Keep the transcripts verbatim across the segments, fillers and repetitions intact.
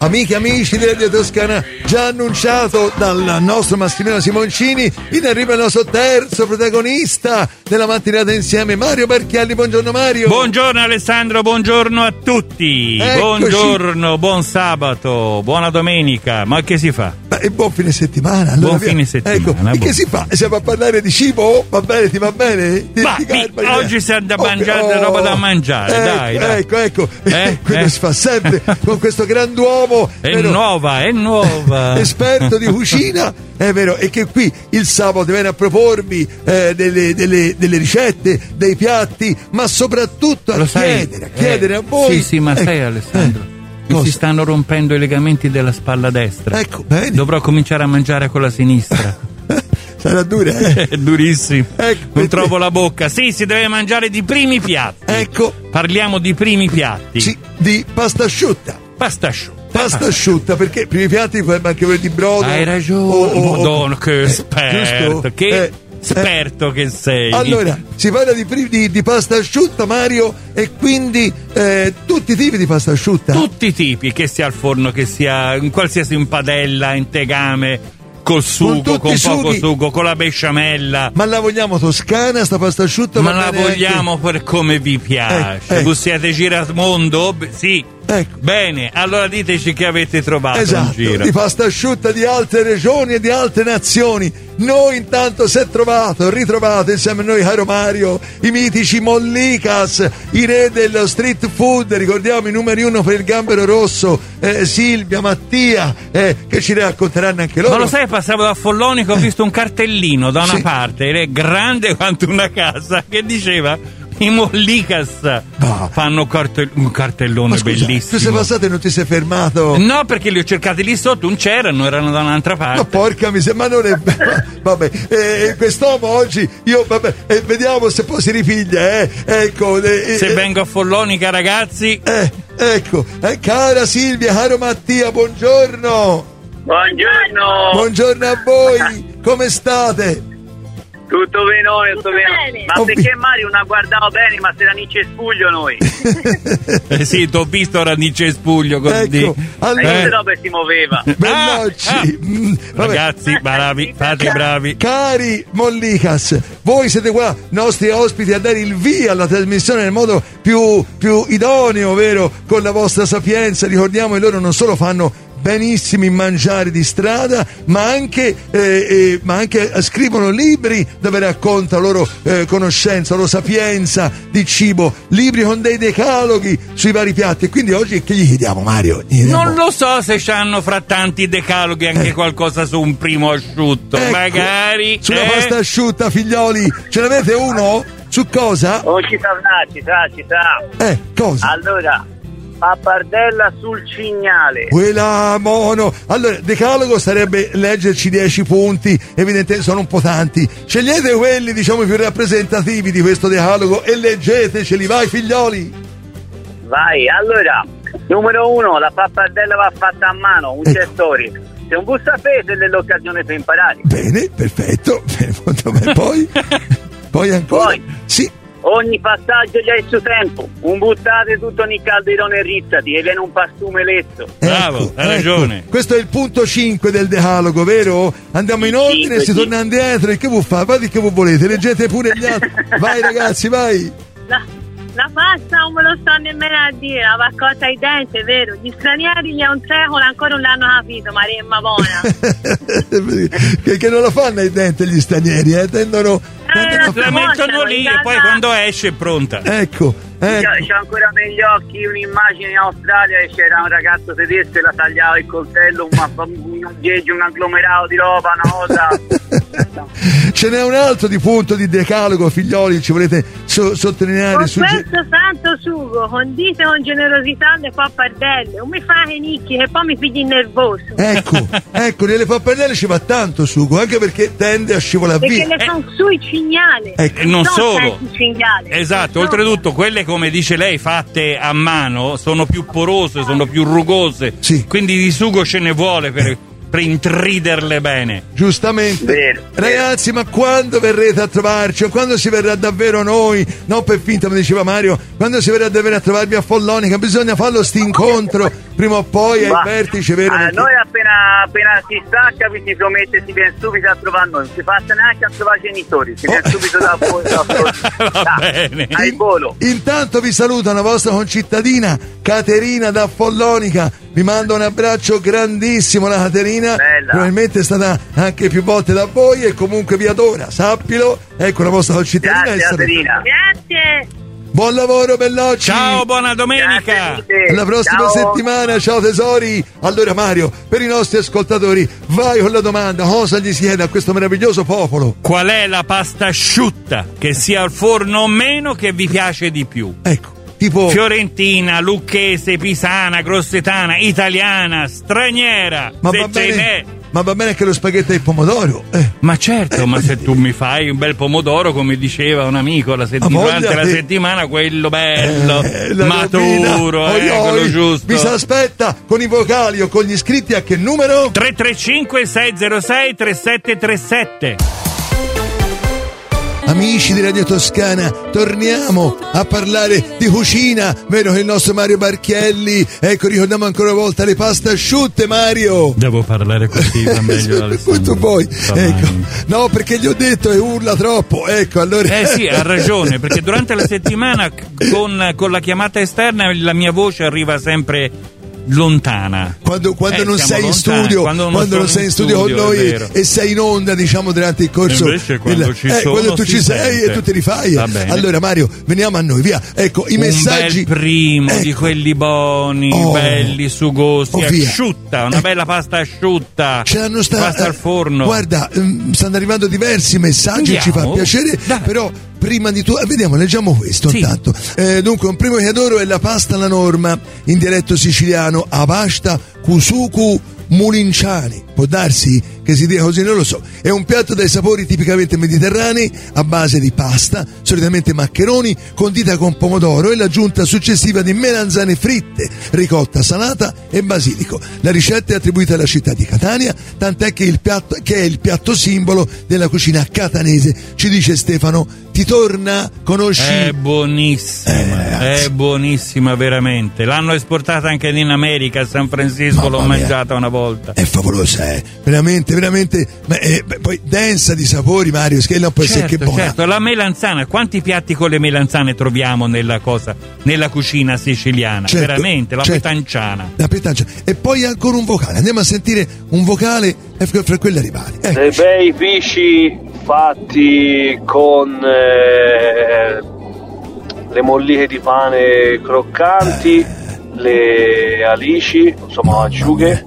amiche e amici di Radio Toscana, già annunciato dal nostro Massimiliano Simoncini, in arrivo il nostro terzo protagonista della mattinata insieme, Mario Barchialli. Buongiorno Mario. Buongiorno Alessandro, buongiorno a tutti. Eccoci. Buongiorno, buon sabato, buona domenica. Ma che si fa? E buon fine settimana. Allora, buon via. fine settimana. Ecco, e che si fa? Siamo a parlare di cibo? Va bene, ti va bene? Ti, Ma ti sì, calma, oggi si è da oh, mangiare, oh, roba da mangiare, ecco, dai, dai. Ecco, ecco, Eh? quello Eh? si fa sempre con questo grand'uomo. È vero? nuova, è nuova. Esperto di cucina, è vero, e che qui il sabato viene a propormi eh, delle, delle, delle ricette, dei piatti, ma soprattutto a Lo sai, chiedere, a chiedere eh, a voi. Sì, sì, ma Ecco, sai Alessandro, eh, mi cosa? si stanno rompendo i legamenti della spalla destra. Ecco, bene. Dovrò cominciare a mangiare con la sinistra. Sarà dura, eh? È durissimo. Ecco, Non perché- trovo la bocca. Sì, si deve mangiare di primi piatti. Ecco, Parliamo di primi piatti. sì, di pasta asciutta. Pasta asciutta. Pasta asciutta, perché i primi piatti poi anche quelli di brodo. Hai ragione. o- o- Madonna, che eh, esperto. giusto? Che Eh, esperto che sei. Allora, si parla di, pri- di, di pasta asciutta, Mario, e quindi eh, tutti i tipi di pasta asciutta. Tutti i tipi, che sia al forno, che sia in qualsiasi in padella, in tegame, col sugo, tutti con, i poco sughi. sugo, con la besciamella. Ma la vogliamo toscana, sta pasta asciutta? Ma Va la bene vogliamo per come vi piace. Ecco, ecco. Voi siete giramondo? Beh, sì. Ecco. Bene, allora diteci che avete trovato Esatto, in giro. di pasta asciutta di altre regioni e di altre nazioni. Noi intanto si è trovato, ritrovato insieme a noi, caro Mario, i mitici Mollicas, i re dello street food. Ricordiamo i numeri uno per il gambero rosso, eh, Silvia, Mattia, eh, che ci racconteranno anche loro. Ma lo sai, passavo da Follonica, ho visto un cartellino da una Sì. parte, era grande quanto una casa, che diceva i Mollicas No. fanno carte- un cartellone Ma scusa, tu sei bellissimo. passato e non ti sei fermato? No, perché li ho cercati lì sotto, non c'erano, erano da un'altra parte. Ma porca miseria, ma non è ma- vabbè, eh, quest'uomo oggi io vabbè, eh, vediamo se poi si ripiglia, eh. Ecco, eh, Se eh, vengo a Follonica, ragazzi, eh, ecco, eh, cara Silvia, caro Mattia, buongiorno. Buongiorno, Buongiorno a voi. Come state? tutto bene, tutto bene. bene. Ma Ho perché vi- Mario non ha guardato bene, ma se la Nice spuglio noi. eh sì, t'ho visto Radice e Spuglio così. Ecco, E allora, queste robe si muoveva. Bellocci. Ah, ah. Mm, vabbè. Ragazzi, bravi, fate bravi. Cari Mollicas, voi siete qua, nostri ospiti, a dare il via alla trasmissione nel modo più, più idoneo, vero? Con la vostra sapienza. Ricordiamo che loro non solo fanno benissimi mangiari di strada, ma anche, eh, eh, ma anche scrivono libri dove raccontano la loro eh, conoscenza, la loro sapienza di cibo, libri con dei decaloghi sui vari piatti. E quindi oggi che gli chiediamo, Mario? Gli chiediamo- Non lo so se c'hanno fra tanti decaloghi anche qualcosa su un primo asciutto. Ecco, Magari. sulla eh? pasta asciutta, figlioli, ce l'avete uno? Su cosa? Oh, ci sarà, ci sarà, ci sarà. Eh, cosa? Allora, pappardella sul cignale. Quella mono. Allora, decalogo sarebbe leggerci dieci punti, evidentemente sono un po' tanti. Scegliete quelli, diciamo, più rappresentativi di questo decalogo e leggeteceli, vai figlioli. Vai, allora, numero uno, la pappardella va fatta a mano, un Ecco. gestore. Se un bussapete è l'occasione per imparare. Bene, perfetto. Molto bene. Poi, poi ancora. Poi. Sì. Ogni passaggio già è il suo tempo. Un buttate tutto ogni calderone e rizzati e viene un pastumeletto. Bravo, hai ragione. Questo è il punto cinque del decalogo, vero? Andiamo in ordine, Cinque, si sì. torna indietro. E che vuol fare? Fate che voi volete, leggete pure gli altri. Vai ragazzi, vai. La, la pasta non me lo sto nemmeno a dire, la paccotta ai denti, è vero. Gli stranieri gli è un secolo ancora non l'hanno capito, Maremma buona. che, che non lo fanno ai denti gli stranieri, eh? Tendono, tendono a la La Montano, mettono lì e poi in quando esce è pronta. ecco, ecco. C'ho, c'ho ancora negli occhi un'immagine in Australia che c'era un ragazzo tedesco e la tagliava il coltello, un, un ungheggio, un agglomerato di roba, una cosa. Ce n'è un altro di punto di decalogo, figlioli, ci volete so- sottolineare? Con sugge- questo santo sugo, condite con generosità le pappardelle, non mi fate nicchi che poi mi pigli nervoso. Ecco, ecco, nelle pappardelle ci va tanto sugo, anche perché tende a scivolare Perché via. le sono sui cignale. Ecco. E non sono solo. senza cignale. Esatto, Non sono- oltretutto quelle, come dice lei, fatte a mano sono più porose, sono più rugose. Sì. Quindi di sugo ce ne vuole per, per intriderle bene. Giustamente. Vero, Ragazzi, ma quando verrete a trovarci? O quando si verrà davvero noi? Non per finta, mi diceva Mario, quando si verrà davvero a trovarvi a Follonica, bisogna farlo sti incontro prima o poi Va. al vertice, vero? Ah, Perché- noi appena, appena si stacca vi si promette, si viene subito a trovare noi, non si passa neanche a trovare i genitori, si viene Oh. subito da voi, da voi. Va Dai, bene. al volo. Intanto vi saluta la vostra concittadina Caterina da Follonica. Vi mando un abbraccio grandissimo, la Caterina. Bella. Probabilmente è stata anche più volte da voi e comunque vi adora, sappilo. Ecco la vostra concittadina. Grazie è stata- Caterina. Grazie. Buon lavoro, Bellocci. Ciao, buona domenica. Grazie a te. Alla prossima Ciao. settimana, ciao tesori. Allora Mario, per i nostri ascoltatori, vai con la domanda, cosa gli si chiede a questo meraviglioso popolo? Qual è la pasta asciutta, che sia al forno o meno, che vi piace di più? Ecco, tipo Fiorentina, lucchese, pisana, grossetana, italiana, straniera. ma se va ce n'è. bene, ma va bene anche lo spaghetto e il pomodoro. Eh. Ma certo, Eh, ma voglio se dire. tu mi fai un bel pomodoro, come diceva un amico la sett- Ma voglia durante la che- settimana, quello bello, Eh, la maturo, robina, eh, oi, oi, quello giusto. Vi si aspetta con i vocali o con gli iscritti a che numero? tre tre cinque sei zero sei tre sette tre sette. Amici di Radio Toscana, torniamo a parlare di cucina, vero che il nostro Mario Barchielli, ecco, ricordiamo ancora una volta le paste asciutte, Mario. Devo parlare così, va meglio Alessandro. Tu poi, Sta ecco, male. no, perché gli ho detto e urla troppo, ecco, allora. Eh sì, ha ragione, perché durante la settimana c- con, con la chiamata esterna la mia voce arriva sempre lontana. Quando, quando Eh, non siamo sei in lontani, studio, quando non quando sono non sei in in studio, studio, con noi è vero. e sei in onda, diciamo, durante il corso. Invece quando ci eh, sono quando tu si ci sei sente. e tu te li fai. Va bene. Allora, Mario, veniamo a noi, via. Ecco, i Un messaggi. bel primo Ecco. di quelli buoni, Oh. belli, sugosi, Oh, via. asciutta, una Eh. bella pasta asciutta. Ce l'hanno sta- Pasta al eh, forno. Guarda, ehm, stanno arrivando diversi messaggi, ci fa Andiamo? piacere, Dai. però prima di tutto, eh, vediamo, leggiamo questo Sì. intanto. Eh, dunque, un primo che adoro è la pasta alla norma, in dialetto siciliano, a pasta kusuku mulinciani. Può darsi che si dica così, non lo so. È un piatto dai sapori tipicamente mediterranei, a base di pasta, solitamente maccheroni, condita con pomodoro e l'aggiunta successiva di melanzane fritte, ricotta salata e basilico. La ricetta è attribuita alla città di Catania, tant'è che, il piatto, che è il piatto simbolo della cucina catanese. Ci dice Stefano, ti torna? Conosci? È buonissima, Eh, ragazzi. è buonissima veramente. L'hanno esportata anche in America, a San Francisco, Mamma l'ho mia. mangiata una volta. È favolosa, eh? Veramente, veramente. Ma è, beh, poi densa di sapori, Mario, che non può essere che Certo, buona. certo, la melanzana, quanti piatti con le melanzane troviamo nella cosa, nella cucina siciliana? Certo, Veramente, la certo. petanciana. La petancia. E poi ancora un vocale. Andiamo a sentire un vocale e fra fra quelli rivali. Ecco. Dei bei pisci fatti con eh, le molliche di pane croccanti, le alici, insomma acciughe,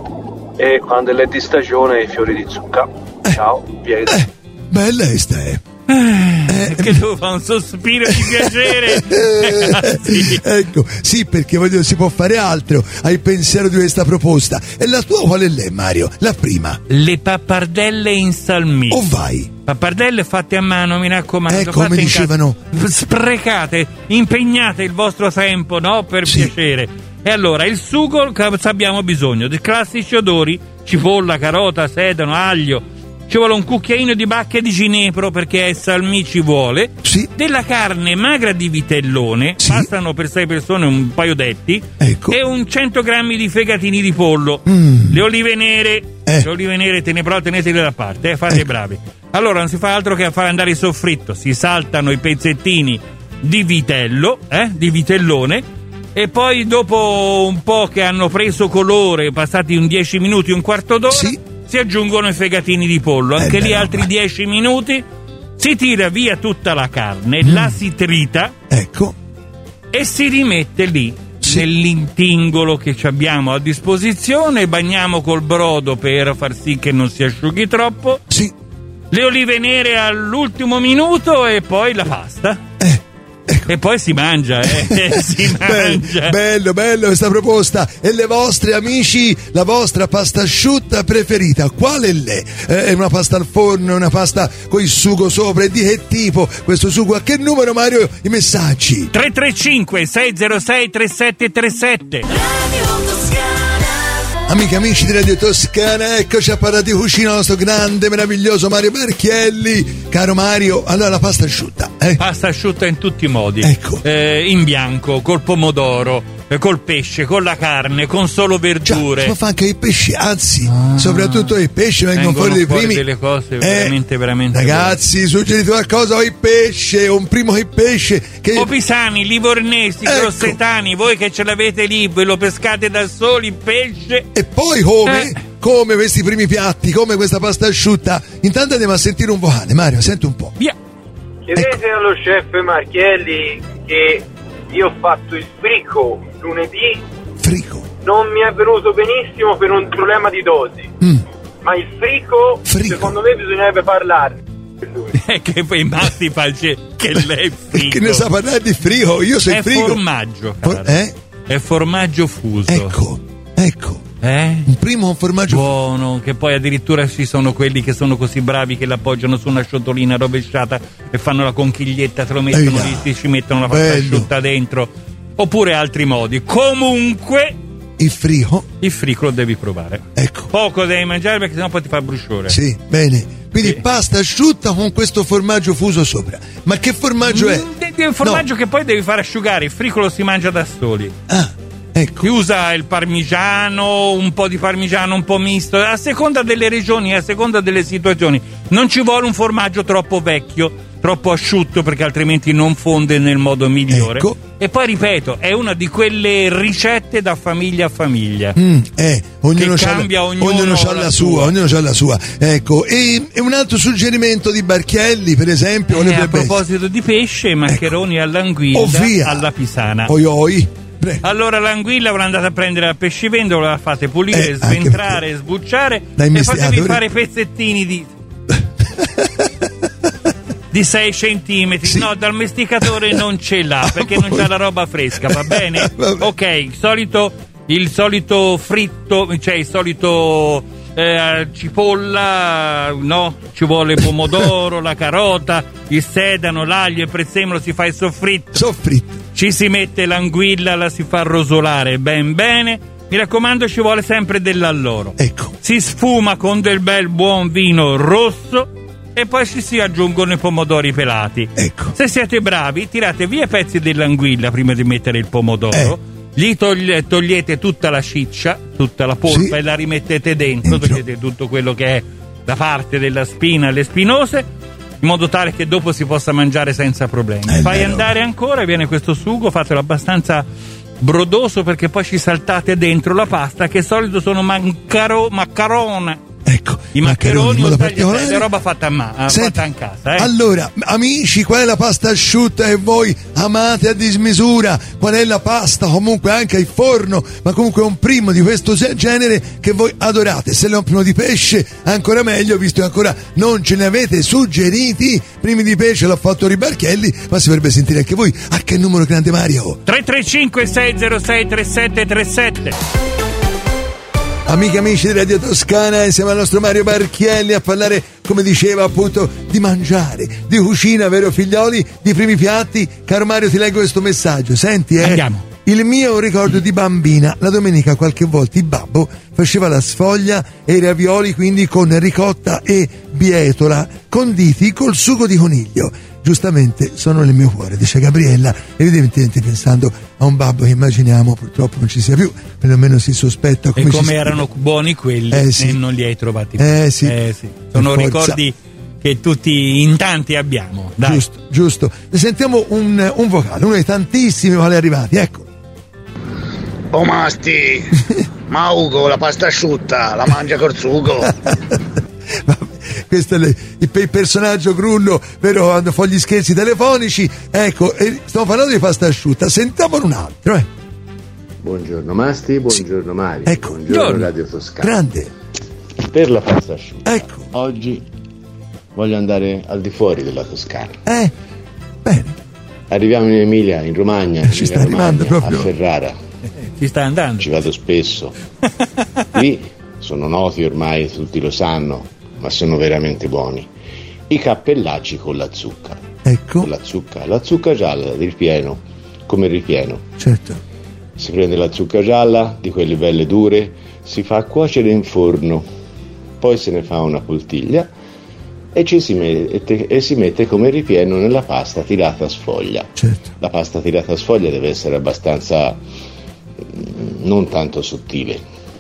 e quando è di stagione i fiori di zucca. Ciao, Pietro. Eh, bella questa è. Eh, che devo fare un sospiro di piacere. Eh, Sì. ecco, sì, perché voglio, si può fare altro. Hai il pensiero di questa proposta. E la tua qual è lei, Mario? La prima. Le pappardelle in salmì. O vai? Pappardelle fatte a mano, mi raccomando. Eh, fatte come in dicevano. casa. Sprecate, impegnate il vostro tempo, no? Per Sì. piacere. E allora, il sugo che abbiamo bisogno di classici odori: cipolla, carota, sedano, aglio. Ci vuole un cucchiaino di bacche di ginepro, perché il salmì ci vuole. Sì. Della carne magra di vitellone, Sì. bastano per sei persone un paio detti. Ecco. E un cento grammi di fegatini di pollo. Mm. Le olive nere, Eh. le olive nere te ne però tenetele da parte, eh, fate Ecco. bravi. Allora non si fa altro che fare andare il soffritto, si saltano i pezzettini di vitello, eh, di vitellone, e poi dopo un po' che hanno preso colore, passati un dieci minuti, un quarto d'ora, Sì. si aggiungono i fegatini di pollo, anche Eh, lì beh, altri ma- dieci minuti, si tira via tutta la carne, Mm. la si trita Ecco. e si rimette lì Sì. nell'intingolo che ci abbiamo a disposizione, bagniamo col brodo per far sì che non si asciughi troppo, Sì. le olive nere all'ultimo minuto e poi la pasta. Eh. E poi si mangia, eh, si Bello, mangia. bello, bello questa proposta. E le vostre amici, la vostra pasta asciutta preferita, quale è? Eh, è una pasta al forno, è una pasta con il sugo sopra, e di che tipo questo sugo? A che numero, Mario, i messaggi? tre tre cinque sei zero sei tre sette tre sette. Amiche, amici di Radio Toscana, eccoci a parlare di cucina, il nostro grande, meraviglioso Mario Barchielli. Caro Mario, allora la pasta asciutta, eh? Pasta asciutta in tutti i modi. Ecco. Eh, in bianco, col pomodoro, eh, col pesce, con la carne, con solo verdure. Già, ma fa anche i pesci, anzi, ah, soprattutto i pesci vengono, vengono fuori dei fuori primi delle cose eh, veramente veramente ragazzi, buone. Suggerite qualcosa, o il pesce, un primo il pesce che... o pisani, livornesi, ecco. grossetani, voi che ce l'avete lì, ve lo pescate da soli il pesce. E poi come? Eh. Come questi primi piatti, come questa pasta asciutta. Intanto andiamo a sentire un vocale, Mario, senti un po'. Via. Chiedete Ecco. allo chef Marchielli che io ho fatto il frico lunedì, Frico. non mi è venuto benissimo per un problema di dosi, Mm. ma il frico, Frico. secondo me bisognerebbe parlarne. Eh, che poi Matti fa il ce- che lei è frico. Che ne sa parlare di frigo? Io so il È frigo. formaggio, caro. For- eh? È formaggio fuso. Ecco, ecco. Eh? Un primo un formaggio Buono, che poi addirittura ci sono quelli che sono così bravi che l'appoggiano su una ciotolina rovesciata e fanno la conchiglietta, te lo mettono Ehi là. lì, ci mettono la pasta Bello. asciutta dentro, oppure altri modi. Comunque il frigo. il frico lo devi provare. Ecco. Poco devi mangiare perché sennò poi ti fa bruciore. Sì, bene. Quindi Sì. pasta asciutta con questo formaggio fuso sopra. Ma che formaggio è? Mm, è un formaggio No. che poi devi fare asciugare, il frico lo si mangia da soli. Ah, ecco. Si usa il parmigiano, un po' di parmigiano, un po' misto, a seconda delle regioni, a seconda delle situazioni. Non ci vuole un formaggio troppo vecchio, troppo asciutto, perché altrimenti non fonde nel modo migliore. Ecco. E poi ripeto, è una di quelle ricette da famiglia a famiglia. Mm, eh, ognuno Che c'ha cambia la, ognuno ognuno c'ha la la sua, sua. ognuno c'ha la sua. Ecco, e, e un altro suggerimento di Barchielli, per esempio, Eh, quale a potrebbe essere? proposito di pesce, maccheroni all'anguilla Oh, via. alla pisana. Oi oi. Prego. Allora l'anguilla ve l'andate a prendere al pescivendolo, la fate pulire, Eh, anche sventrare, perché- sbucciare Da e investigatore. fatevi fare pezzettini di di sei centimetri. Sì. No, dal mesticatore non ce l'ha perché non c'ha la roba fresca, va bene? Vabbè. Ok, il solito, il solito fritto, cioè il solito eh, cipolla, no? Ci vuole pomodoro, la carota, il sedano, l'aglio, il prezzemolo, si fa il soffritto. Soffritto. Ci si mette l'anguilla, la si fa rosolare ben bene. Mi raccomando, ci vuole sempre dell'alloro. Ecco. Si sfuma con del bel buon vino rosso e poi ci si aggiungono i pomodori pelati. Ecco. Se siete bravi, tirate via pezzi dell'anguilla prima di mettere il pomodoro. Eh. Gli toglie- togliete tutta la ciccia, tutta la polpa Sì. e la rimettete dentro. Dentro. Togliete tutto quello che è la parte della spina e le spinose, in modo tale che dopo si possa mangiare senza problemi. Eh, Fai vero. andare ancora, viene questo sugo, fatelo abbastanza brodoso perché poi ci saltate dentro la pasta, che di solito sono mancaro- maccarone. Ecco. I maccheroni in o modo tagliatelle, particolare. è roba fatta a mano, Senti, fatta in casa, eh. Allora, amici, qual è la pasta asciutta che voi amate a dismisura? Qual è la pasta, comunque anche il forno, ma comunque un primo di questo genere che voi adorate? Se è un primo di pesce, ancora meglio, visto che ancora non ce ne avete suggeriti. Primi di pesce l'ha fatto Ribarchelli, ma si dovrebbe sentire anche voi. A che numero, grande Mario? tre tre cinque sei zero sei tre sette tre sette. Amiche e amici di Radio Toscana, insieme al nostro Mario Barchielli a parlare, come diceva appunto, di mangiare, di cucina, vero figlioli, di primi piatti. Caro Mario, ti leggo questo messaggio, senti eh. Andiamo. Il mio è un ricordo di bambina, la domenica qualche volta il babbo faceva la sfoglia e i ravioli, quindi con ricotta e bietola, conditi col sugo di coniglio. Giustamente sono nel mio cuore, dice Gabriella, evidentemente pensando a un babbo che immaginiamo purtroppo non ci sia più, perlomeno si sospetta come E ci come scrive. erano buoni quelli, Eh, sì. e non li hai trovati più. Eh, sì. Eh, sì. Sono Per forza. ricordi che tutti in tanti abbiamo. Dai. Giusto, giusto. Ne sentiamo un, un vocale, uno dei tantissimi vocali arrivati, ecco. Oh Masti, ma Ugo la pasta asciutta la mangia col sugo. Vabbè, questo è le- il, il personaggio grullo, vero, quando fa gli scherzi telefonici. Ecco, e stiamo parlando di pasta asciutta, sentiamone un altro, eh. Buongiorno Masti, buongiorno Mario, Ecco. buongiorno Buongiorno. Radio Toscana. Grande, Per la pasta asciutta, ecco, oggi voglio andare al di fuori della Toscana. eh, bene, Arriviamo in Emilia, in Romagna, Ci in sta arrivando Romagna, proprio. a Ferrara, Ci sta andando. ci vado spesso. Lì sono noti ormai, tutti lo sanno, ma sono veramente buoni. I cappellacci con la zucca, ecco, con la zucca, la zucca gialla del ripieno, come ripieno. certo, Si prende la zucca gialla, di quelle belle dure, si fa cuocere in forno, poi se ne fa una poltiglia e, ci si mette, e si mette come ripieno nella pasta tirata a sfoglia. certo, La pasta tirata a sfoglia deve essere abbastanza non tanto sottile.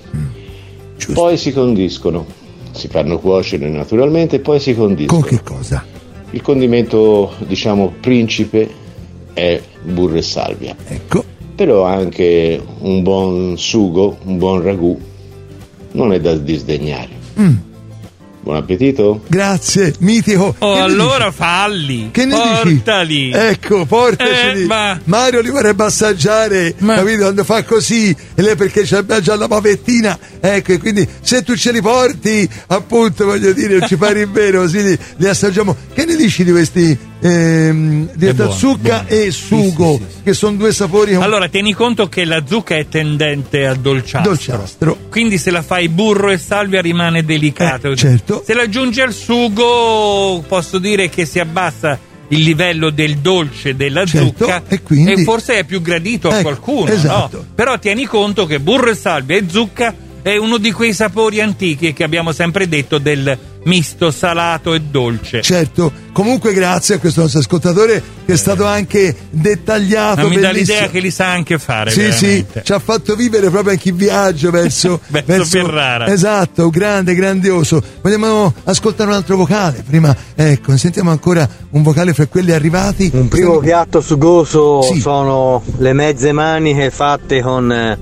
Giusto. Poi si condiscono, si fanno cuocere naturalmente e poi si condiscono. Con che cosa? Il condimento, diciamo, principe è burro e salvia. Ecco. Però anche un buon sugo, un buon ragù non è da disdegnare. Mm. Buon appetito. Grazie, mitico. Oh, Che ne allora dici? falli. Che ne Portali. dici? Ecco, portaceli. Eh, ma- Mario li vorrebbe assaggiare, Ma- capito? Quando fa così, e lei perché c'ha già la pavettina, ecco, e quindi se tu ce li porti, appunto, voglio dire, ci pare in vero, così li, li assaggiamo. Che ne dici di questi ehm, di È buono, zucca buono. e sugo, Sì, sì, sì, sì. che sono due sapori un Allora, tieni conto che la zucca è tendente al dolciastro. dolciastro. Quindi se la fai burro e salvia rimane delicato. Eh, certo. Se la aggiungi al sugo, posso dire che si abbassa il livello del dolce della Certo, zucca e quindi- forse è più gradito a Ecco, qualcuno, esatto. no? Però tieni conto che burro e salvia e zucca è uno di quei sapori antichi che abbiamo sempre detto del misto salato e dolce. Certo, comunque grazie a questo nostro ascoltatore che è stato anche dettagliato. Ma mi dà bellissimo. l'idea che li sa anche fare. Sì, sì, veramente. ci ha fatto vivere proprio anche il viaggio verso, Verso Ferrara. Esatto, grande, grandioso. Vogliamo ascoltare un altro vocale? Prima, ecco, sentiamo ancora un vocale fra quelli arrivati. Un primo piatto sugoso Sì. sono le mezze maniche fatte con eh,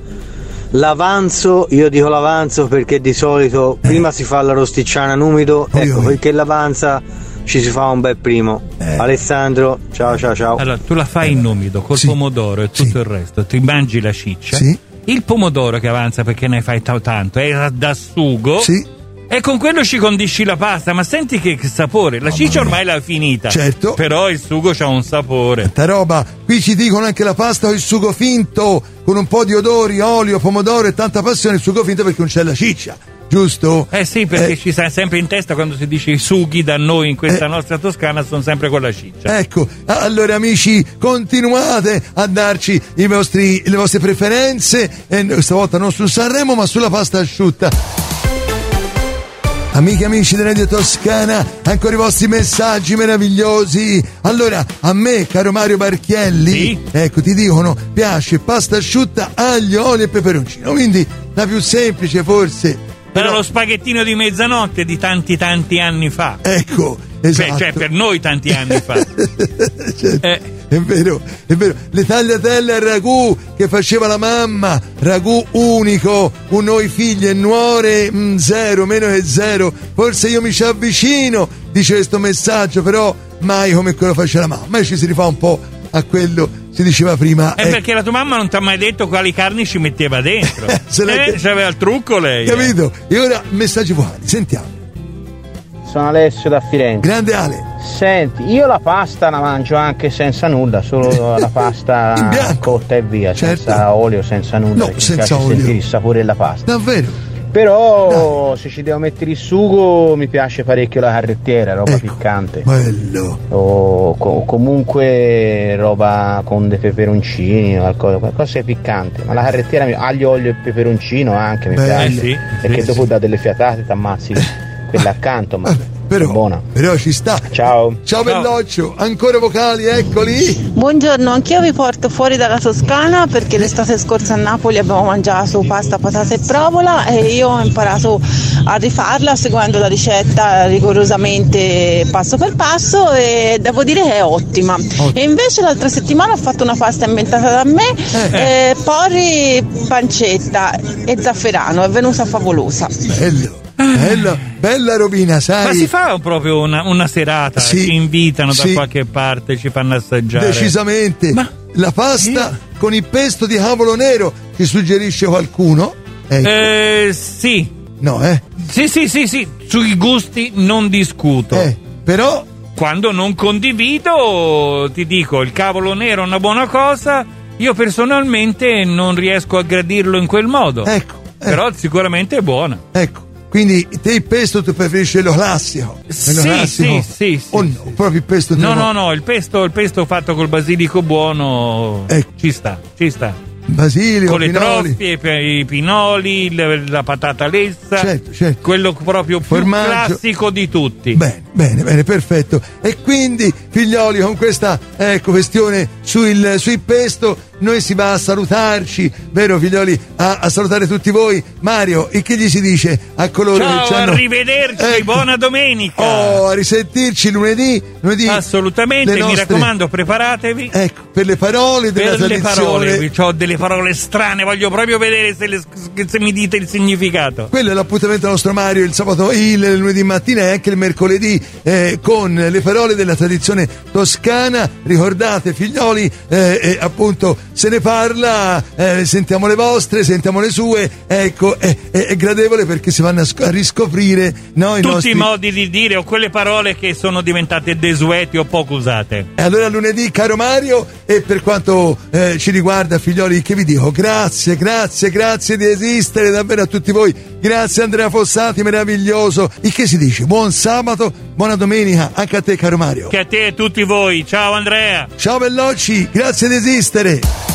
l'avanzo. Io dico l'avanzo perché di solito prima si fa la rosticciana in umido, Oi, ecco oi. perché l'avanza ci si fa un bel primo. Eh. Alessandro, ciao ciao ciao. Allora, tu la fai in umido col Sì. pomodoro e tutto Sì. il resto, ti mangi la ciccia. Sì. Il pomodoro che avanza perché ne fai ta- tanto è da sugo. Sì, E con quello ci condisci la pasta, ma senti che, che sapore. La ciccia ormai l'ha finita. Certo. Però il sugo c'ha un sapore. tanta roba. Qui ci dicono anche la pasta con il sugo finto, con un po' di odori, olio, pomodoro e tanta passione. Il sugo finto perché non c'è la ciccia, giusto? Eh sì, perché Eh. ci sta sempre in testa quando si dice i sughi da noi in questa Eh. nostra Toscana sono sempre con la ciccia. Ecco, allora amici, continuate a darci i vostri, le vostre preferenze, e stavolta non su Sanremo ma sulla pasta asciutta. Amiche e amici di Radio Toscana, ancora i vostri messaggi meravigliosi. Allora, a me, caro Mario Barchielli, Sì? ecco, ti dicono, piace pasta asciutta, aglio, olio e peperoncino. Quindi la più semplice forse. Era Però, lo spaghettino di mezzanotte di tanti tanti anni fa. ecco, Cioè, esatto. cioè, per noi tanti anni fa. Certo, Eh. È vero, è vero. Le tagliatelle al ragù che faceva la mamma, ragù unico, un noi figli e nuore, mm, zero, meno che zero. Forse io mi ci avvicino, dice questo messaggio, però mai come quello faceva la mamma. E ci si rifà un po' a quello si diceva prima. È eh, perché la tua mamma non ti ha mai detto quali carni ci metteva dentro. Se l'è eh, che- c'aveva il trucco lei. eh. capito? E ora messaggi vocali, sentiamo. Sono Alessio da Firenze. Grande Ale, Senti, io la pasta la mangio anche senza nulla, solo la pasta In bianco. cotta e via, Certo. senza olio, senza nulla. No, perché senza mi piace olio. sentire il sapore della pasta. davvero? Però se ci devo mettere il sugo mi piace parecchio la carrettiera, roba Ecco, piccante. bello. O co- comunque roba con dei peperoncini, qualcosa, qualcosa di piccante. Ma la carrettiera, mi- aglio, olio e peperoncino anche mi Bello. piace. Eh sì, perché sì, dopo sì. dà delle fiatate, ti ammazzi quella accanto, ma Vabbè, però, è buona. però ci sta. Ciao. Ciao Belloccio, ancora vocali, eccoli. Buongiorno, anch'io vi porto fuori dalla Toscana perché l'estate scorsa a Napoli abbiamo mangiato pasta, patata e provola e io ho imparato a rifarla seguendo la ricetta rigorosamente passo per passo e devo dire che è ottima. E invece l'altra settimana ho fatto una pasta inventata da me, eh, porri, pancetta e zafferano, è venuta favolosa. Bello, bella, bella robina, sai? Ma si fa proprio una, una serata, Sì, ci invitano da sì. qualche parte, ci fanno assaggiare. Decisamente. Ma- La pasta con il pesto di cavolo nero, ci suggerisce qualcuno? Ecco. Eh, sì. No, eh? Sì, sì, sì, sì, sui gusti non discuto. Eh, però, Quando non condivido, ti dico, il cavolo nero è una buona cosa, io personalmente non riesco a gradirlo in quel modo. ecco, eh, Però sicuramente è buona. ecco. Quindi te il pesto tu preferisci lo classico? Quello Sì, classico? sì, sì, sì, O sì. no, proprio il pesto No, di- no, no, il pesto, il pesto fatto col basilico buono Ecco. ci sta, ci sta. Basilico, Con le pinoli. troffie, pe- i pinoli, le- la patata lessa, Certo, certo. quello proprio più Formaggio. classico di tutti. Bene. Bene, bene, perfetto. E quindi, figlioli, con questa ecco questione sul, sui pesto, noi si va a salutarci, vero figlioli? A, a salutare tutti voi. Mario, e che gli si dice a coloro Ciao, che ci hanno... arrivederci, ecco. Buona domenica. Oh, a risentirci lunedì. lunedì Assolutamente, nostre... mi raccomando, preparatevi. Ecco, per le parole della per le tradizione. parole, ho delle parole strane, voglio proprio vedere se, le, se mi dite il significato. Quello è l'appuntamento del nostro Mario il sabato, il lunedì mattina e anche il mercoledì eh, con le parole della tradizione toscana. Ricordate figlioli, eh, eh, appunto se ne parla, eh, sentiamo le vostre, sentiamo le sue, ecco, è, è, è gradevole perché si vanno a, sc- a riscoprire no, i tutti nostri... i modi di dire o quelle parole che sono diventate desuete o poco usate. E allora lunedì, caro Mario, e per quanto eh, ci riguarda figlioli, che vi dico? Grazie, grazie, grazie di esistere davvero a tutti voi. Grazie Andrea Fossati, meraviglioso. E che si dice? Buon sabato, buona domenica anche a te, caro Mario. Che a te e a tutti voi. Ciao Andrea. Ciao Bellocci, grazie di esistere.